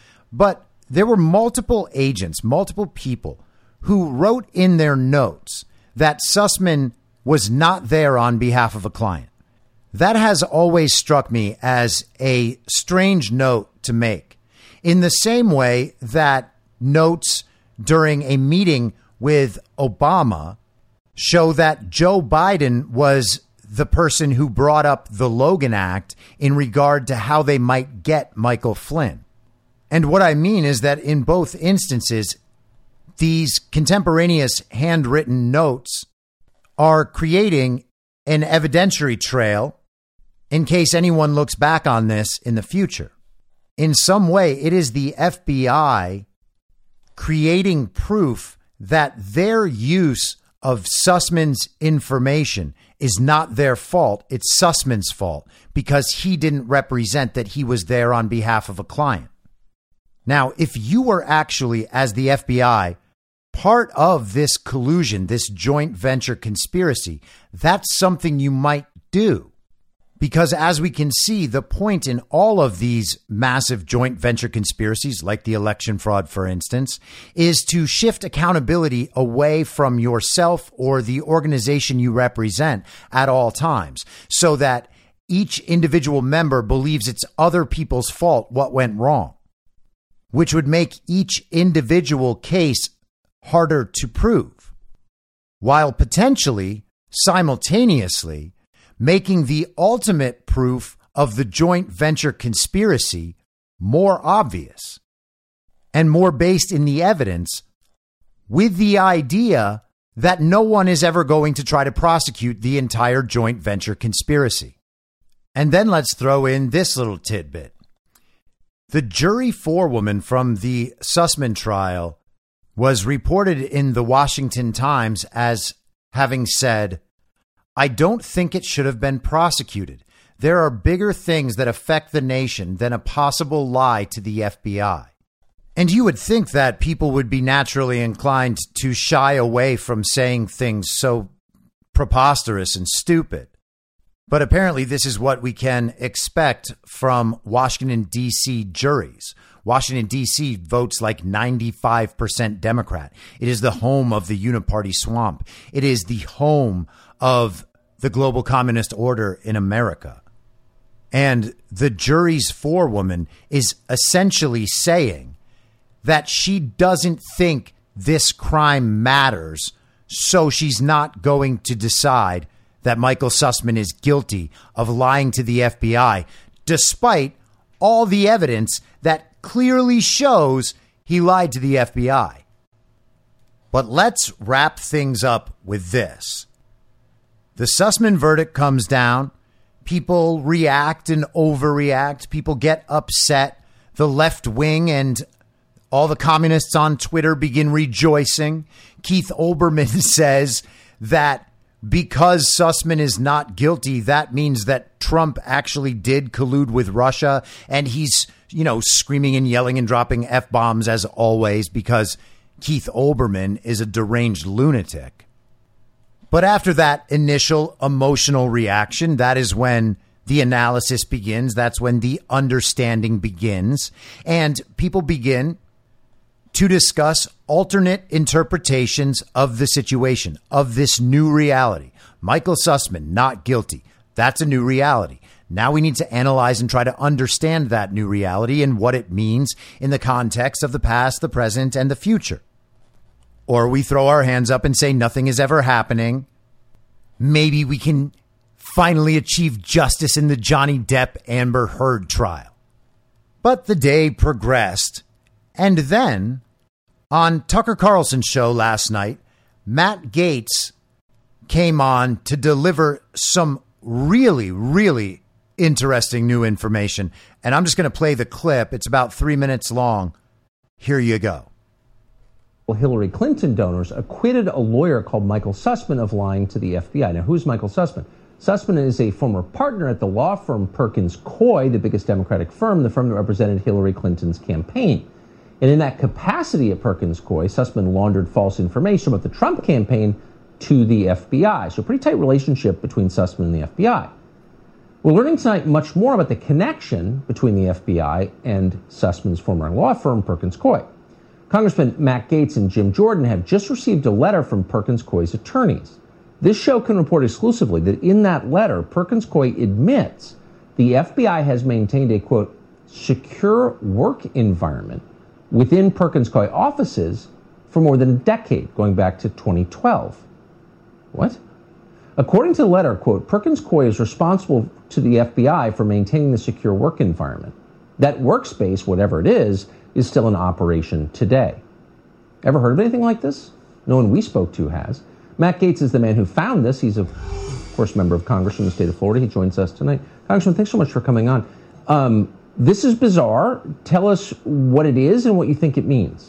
But there were multiple agents, multiple people who wrote in their notes that Sussman was not there on behalf of a client. That has always struck me as a strange note to make. In the same way that notes during a meeting with Obama show that Joe Biden was the person who brought up the Logan Act in regard to how they might get Michael Flynn. And what I mean is that in both instances, these contemporaneous handwritten notes are creating an evidentiary trail in case anyone looks back on this in the future. In some way, it is the F B I creating proof that their use of Sussman's information is not their fault. It's Sussman's fault because he didn't represent that he was there on behalf of a client. Now, if you were actually, as the F B I, part of this collusion, this joint venture conspiracy, that's something you might do. Because as we can see, the point in all of these massive joint venture conspiracies, like the election fraud, for instance, is to shift accountability away from yourself or the organization you represent at all times, so that each individual member believes it's other people's fault what went wrong, which would make each individual case harder to prove, while potentially, simultaneously, making the ultimate proof of the joint venture conspiracy more obvious and more based in the evidence, with the idea that no one is ever going to try to prosecute the entire joint venture conspiracy. And then let's throw in this little tidbit. The jury forewoman from the Sussman trial was reported in the Washington Times as having said, "I don't think it should have been prosecuted. There are bigger things that affect the nation than a possible lie to the F B I." And you would think that people would be naturally inclined to shy away from saying things so preposterous and stupid. But apparently this is what we can expect from Washington, D C juries. Washington, D C votes like ninety-five percent Democrat. It is the home of the uniparty swamp. It is the home of the global communist order in America. And the jury's forewoman is essentially saying that she doesn't think this crime matters, so she's not going to decide that Michael Sussman is guilty of lying to the F B I, despite all the evidence that clearly shows he lied to the F B I. But let's wrap things up with this. The Sussman verdict comes down. People react and overreact. People get upset. The left wing and all the communists on Twitter begin rejoicing. Keith Olbermann says that because Sussman is not guilty, that means that Trump actually did collude with Russia. And he's, you know, screaming and yelling and dropping F-bombs as always because Keith Olbermann is a deranged lunatic. But after that initial emotional reaction, that is when the analysis begins. That's when the understanding begins. And people begin to discuss alternate interpretations of the situation, of this new reality. Michael Sussmann, not guilty. That's a new reality. Now we need to analyze and try to understand that new reality and what it means in the context of the past, the present, and the future. Or we throw our hands up and say nothing is ever happening. Maybe we can finally achieve justice in the Johnny Depp Amber Heard trial. But the day progressed. And then on Tucker Carlson's show last night, Matt Gaetz came on to deliver some really, really interesting new information. And I'm just going to play the clip. It's about three minutes long. Here you go. Hillary Clinton donors acquitted a lawyer called Michael Sussmann of lying to the F B I. Now, who's Michael Sussmann? Sussmann is a former partner at the law firm Perkins Coie, the biggest Democratic firm, the firm that represented Hillary Clinton's campaign. And in that capacity at Perkins Coie, Sussmann laundered false information about the Trump campaign to the F B I. So a pretty tight relationship between Sussmann and the F B I. We're learning tonight much more about the connection between the F B I and Sussmann's former law firm, Perkins Coie. Congressman Matt Gaetz and Jim Jordan have just received a letter from Perkins Coie's attorneys. This show can report exclusively that in that letter, Perkins Coie admits the F B I has maintained a, quote, secure work environment within Perkins Coie offices for more than a decade, going back to twenty twelve. What? According to the letter, quote, Perkins Coie is responsible to the F B I for maintaining the secure work environment. That workspace, whatever it is, is still in operation today. Ever heard of anything like this? No one we spoke to has. Matt Gaetz is the man who found this. He's, of course, member of Congress from the state of Florida. He joins us tonight. Congressman, thanks so much for coming on. Um, this is bizarre. Tell us what it is and what you think it means.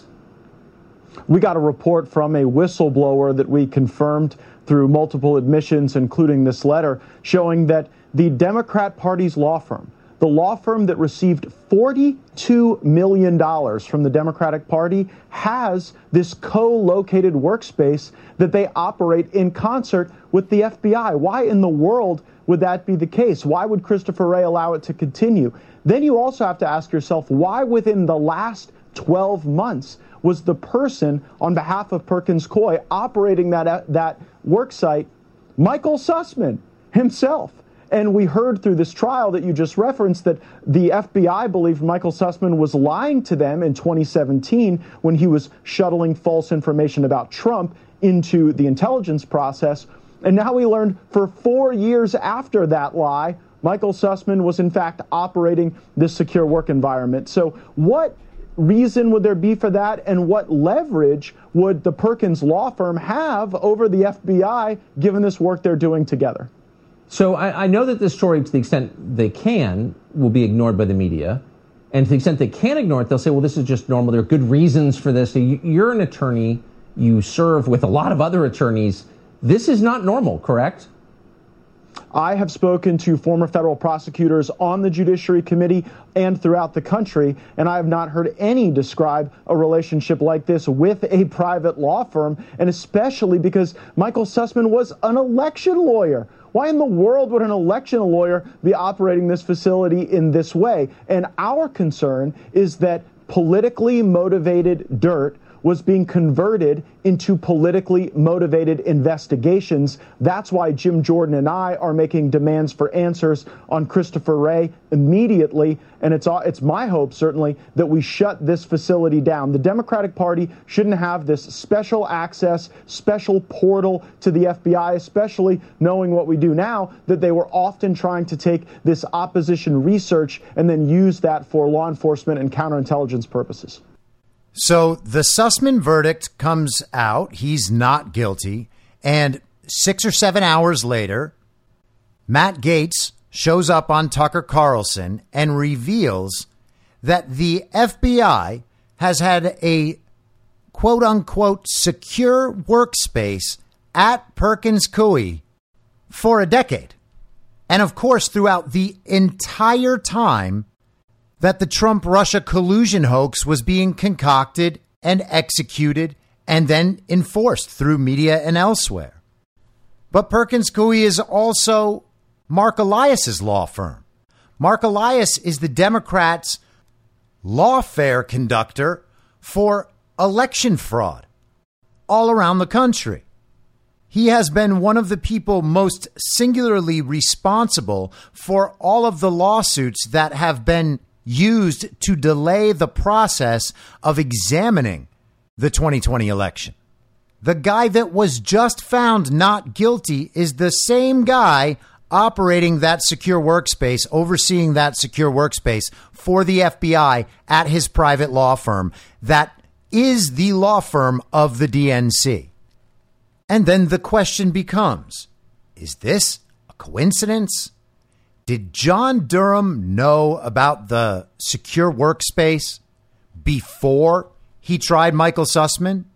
We got a report from a whistleblower that we confirmed through multiple admissions, including this letter, showing that the Democrat Party's law firm, the law firm that received forty-two million dollars from the Democratic Party, has this co-located workspace that they operate in concert with the F B I. Why in the world would that be the case? Why would Christopher Wray allow it to continue? Then you also have to ask yourself, why within the last twelve months was the person on behalf of Perkins Coie operating that, that work site Michael Sussmann himself? And we heard through this trial that you just referenced that the F B I believed Michael Sussmann was lying to them in twenty seventeen when he was shuttling false information about Trump into the intelligence process. And now we learned for four years after that lie, Michael Sussmann was in fact operating this secure work environment. So what reason would there be for that, and what leverage would the Perkins law firm have over the F B I given this work they're doing together? So I, I know that this story, to the extent they can, will be ignored by the media. And to the extent they can't ignore it, they'll say, well, this is just normal. There are good reasons for this. So you, you're an attorney. You serve with a lot of other attorneys. This is not normal, correct? I have spoken to former federal prosecutors on the Judiciary Committee and throughout the country, and I have not heard any describe a relationship like this with a private law firm, and especially because Michael Sussmann was an election lawyer. Why in the world would an election lawyer be operating this facility in this way? And our concern is that politically motivated dirt was being converted into politically motivated investigations. That's why Jim Jordan and I are making demands for answers on Christopher Wray immediately. And it's it's my hope, certainly, that we shut this facility down. The Democratic Party shouldn't have this special access, special portal to the F B I, especially knowing what we do now, that they were often trying to take this opposition research and then use that for law enforcement and counterintelligence purposes. So the Sussmann verdict comes out. He's not guilty. And six or seven hours later, Matt Gaetz shows up on Tucker Carlson and reveals that the F B I has had a quote unquote secure workspace at Perkins Coie for a decade. And of course, throughout the entire time that the Trump-Russia collusion hoax was being concocted and executed and then enforced through media and elsewhere. But Perkins Coie is also Mark Elias's law firm. Mark Elias is the Democrats' lawfare conductor for election fraud all around the country. He has been one of the people most singularly responsible for all of the lawsuits that have been used to delay the process of examining the twenty twenty election. The guy that was just found not guilty is the same guy operating that secure workspace, overseeing that secure workspace for the F B I at his private law firm that is the law firm of the D N C. And then the question becomes, is this a coincidence? Did John Durham know about the secure workspace before he tried Michael Sussman?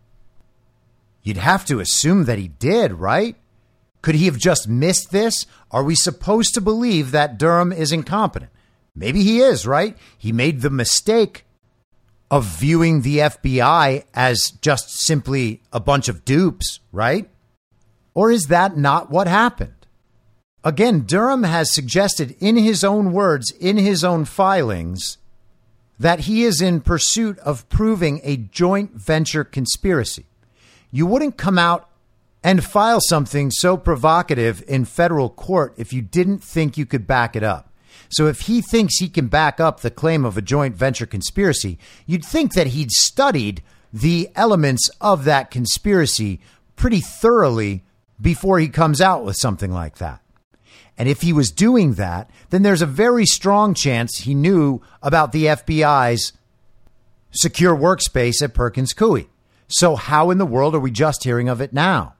You'd have to assume that he did, right? Could he have just missed this? Are we supposed to believe that Durham is incompetent? Maybe he is, right? He made the mistake of viewing the F B I as just simply a bunch of dupes, right? Or is that not what happened? Again, Durham has suggested in his own words, in his own filings, that he is in pursuit of proving a joint venture conspiracy. You wouldn't come out and file something so provocative in federal court if you didn't think you could back it up. So if he thinks he can back up the claim of a joint venture conspiracy, you'd think that he'd studied the elements of that conspiracy pretty thoroughly before he comes out with something like that. And if he was doing that, then there's a very strong chance he knew about the F B I's secure workspace at Perkins Coie. So how in the world are we just hearing of it now?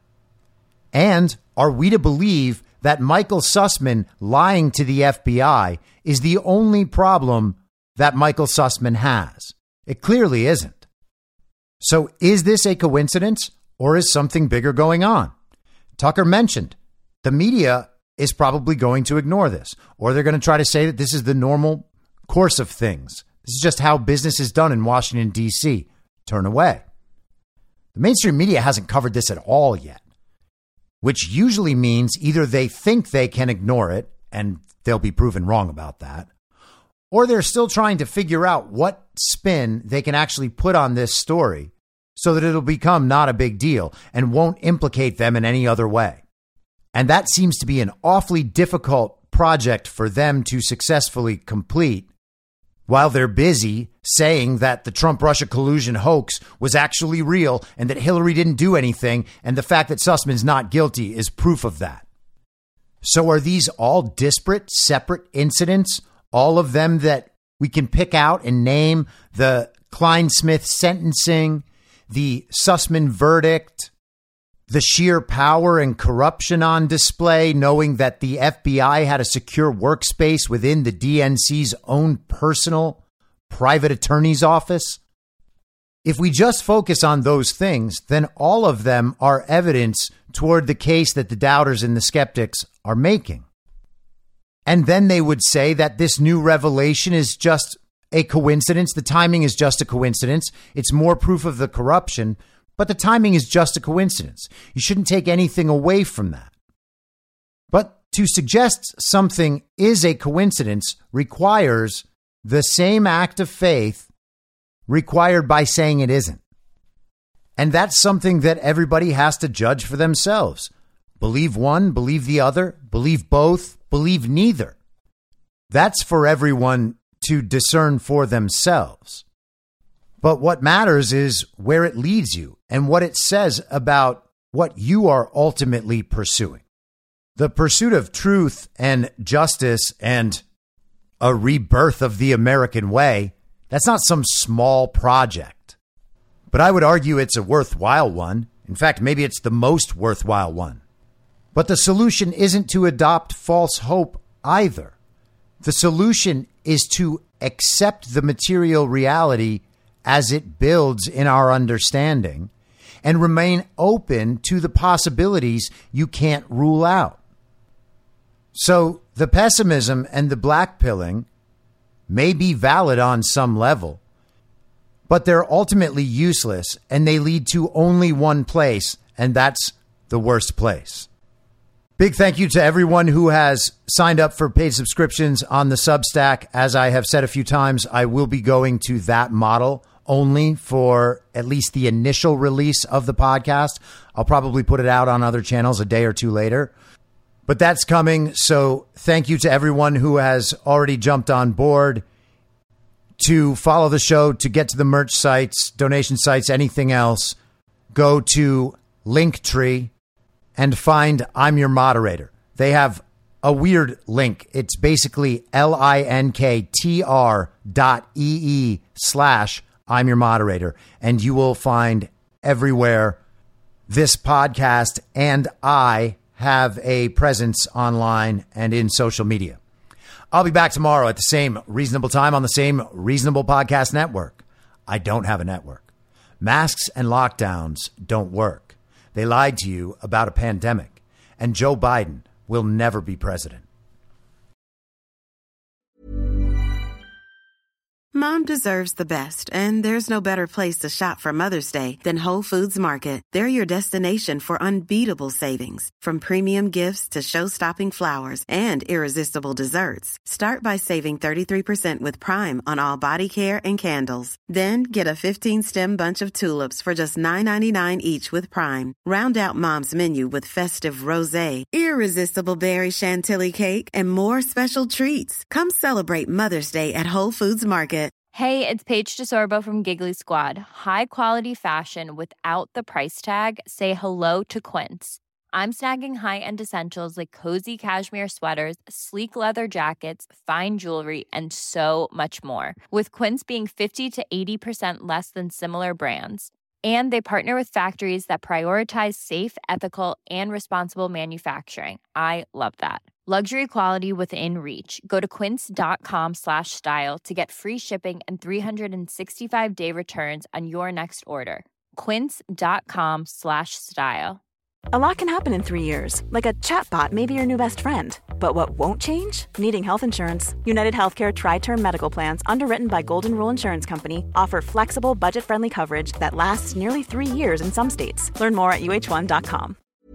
And are we to believe that Michael Sussman lying to the F B I is the only problem that Michael Sussman has? It clearly isn't. So is this a coincidence or is something bigger going on? Tucker mentioned the media is probably going to ignore this, or they're going to try to say that this is the normal course of things. This is just how business is done in Washington, D C. Turn away. The mainstream media hasn't covered this at all yet, which usually means either they think they can ignore it and they'll be proven wrong about that, or they're still trying to figure out what spin they can actually put on this story so that it'll become not a big deal and won't implicate them in any other way. And that seems to be an awfully difficult project for them to successfully complete while they're busy saying that the Trump-Russia collusion hoax was actually real and that Hillary didn't do anything, and the fact that Sussman's not guilty is proof of that. So are these all disparate, separate incidents, all of them that we can pick out and name, the Klein-Smith sentencing, the Sussman verdict, the sheer power and corruption on display, knowing that the F B I had a secure workspace within the D N C's own personal private attorney's office? If we just focus on those things, then all of them are evidence toward the case that the doubters and the skeptics are making. And then they would say that this new revelation is just a coincidence. The timing is just a coincidence. It's more proof of the corruption, but the timing is just a coincidence. You shouldn't take anything away from that. But to suggest something is a coincidence requires the same act of faith required by saying it isn't. And that's something that everybody has to judge for themselves. Believe one, believe the other, believe both, believe neither. That's for everyone to discern for themselves. But what matters is where it leads you and what it says about what you are ultimately pursuing. The pursuit of truth and justice and a rebirth of the American way, that's not some small project. But I would argue it's a worthwhile one. In fact, maybe it's the most worthwhile one. But the solution isn't to adopt false hope either. The solution is to accept the material reality as it builds in our understanding and remain open to the possibilities you can't rule out. So the pessimism and the blackpilling may be valid on some level, but they're ultimately useless and they lead to only one place, and that's the worst place. Big thank you to everyone who has signed up for paid subscriptions on the Substack. As I have said a few times, I will be going to that model only for at least the initial release of the podcast. I'll probably put it out on other channels a day or two later. But that's coming. So thank you to everyone who has already jumped on board to follow the show, to get to the merch sites, donation sites, anything else. Go to Linktree and find I'm Your Moderator. They have a weird link. It's basically L-I-N-K-T-R dot E-E slash I'm Your Moderator. And you will find everywhere this podcast and I have a presence online and in social media. I'll be back tomorrow at the same reasonable time on the same reasonable podcast network. I don't have a network. Masks and lockdowns don't work. They lied to you about a pandemic, and Joe Biden will never be president. Mom deserves the best, and there's no better place to shop for Mother's Day than Whole Foods Market. They're your destination for unbeatable savings, from premium gifts to show-stopping flowers and irresistible desserts. Start by saving thirty-three percent with Prime on all body care and candles. Then get a fifteen-stem bunch of tulips for just nine ninety-nine each with Prime. Round out Mom's menu with festive rosé, irresistible berry chantilly cake, and more special treats. Come celebrate Mother's Day at Whole Foods Market. Hey, it's Paige DeSorbo from Giggly Squad. High quality fashion without the price tag. Say hello to Quince. I'm snagging high-end essentials like cozy cashmere sweaters, sleek leather jackets, fine jewelry, and so much more. With Quince being fifty to eighty percent less than similar brands. And they partner with factories that prioritize safe, ethical, and responsible manufacturing. I love that. Luxury quality within reach. Go to quince.com slash style to get free shipping and three sixty-five day returns on your next order. Quince.com slash style. A lot can happen in three years, like a chatbot may be your new best friend. But what won't change? Needing health insurance. United Healthcare Tri-Term Medical Plans, underwritten by Golden Rule Insurance Company, offer flexible, budget-friendly coverage that lasts nearly three years in some states. Learn more at U H one dot com.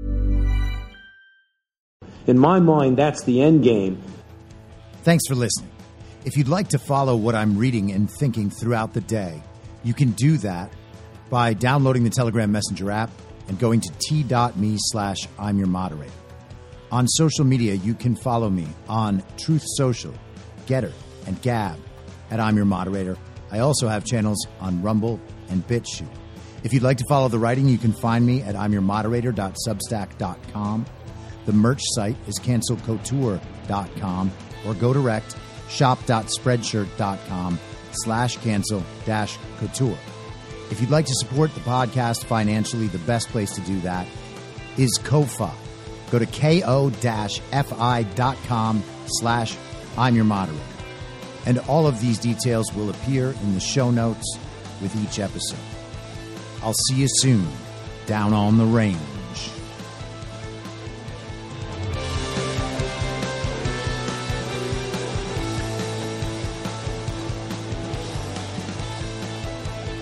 In my mind, that's the end game. Thanks for listening. If you'd like to follow what I'm reading and thinking throughout the day, you can do that by downloading the Telegram Messenger app and going to t.me slash I'm Your Moderator. On social media, you can follow me on Truth Social, Getter, and Gab at I'm Your Moderator. I also have channels on Rumble and BitChute. If you'd like to follow the writing, you can find me at I'm Your Moderator dot substack dot com. The merch site is cancel couture dot com, or go direct shop.spreadshirt.com slash cancel dash couture. If you'd like to support the podcast financially, the best place to do that is Ko-Fi. Go to ko-fi.com slash I'm Your Moderator. And all of these details will appear in the show notes with each episode. I'll see you soon down on the range.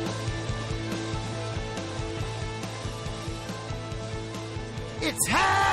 It's happening!